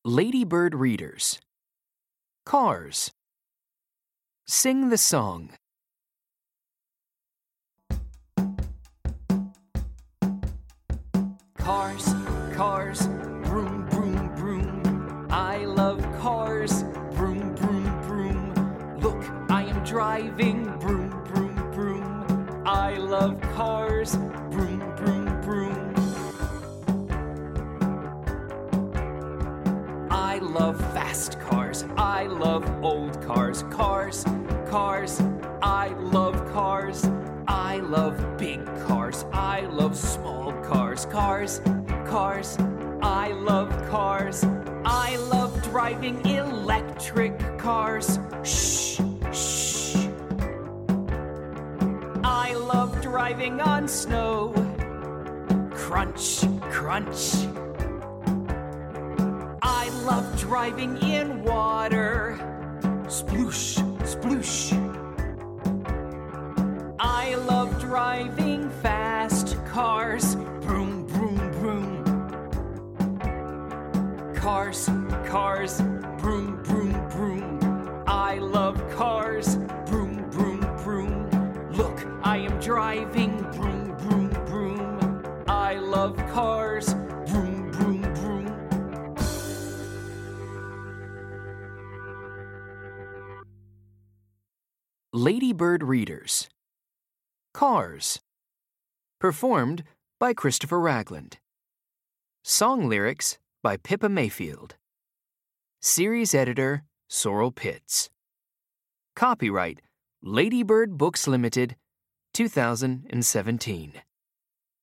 Ladybird readers. Cars. Sing the song. Cars, cars, broom, broom, broom. I love cars, broom, broom, broom. Look, I am driving, broom, broom, broom. I love cars, broom, broom, broom. I love fast cars, I love old cars. Cars, cars, I love cars. I love big cars, I love small cars. Cars, cars, I love cars. I love driving electric cars. Shh, shh. I love driving on snow. Crunch, crunch. I love driving in water. Sploosh, sploosh. I love driving fast cars. Broom, broom, broom. Cars, cars, broom, broom, broom. I love cars. Broom, broom, broom. Look, I am driving. Broom, broom, broom. I love cars. Broom, broom, broom. Ladybird readers. Cars. Performed by Christopher Ragland. Song lyrics by Pippa Mayfield. Series editor Sorrel Pitts. Copyright Ladybird Books Limited, 2017.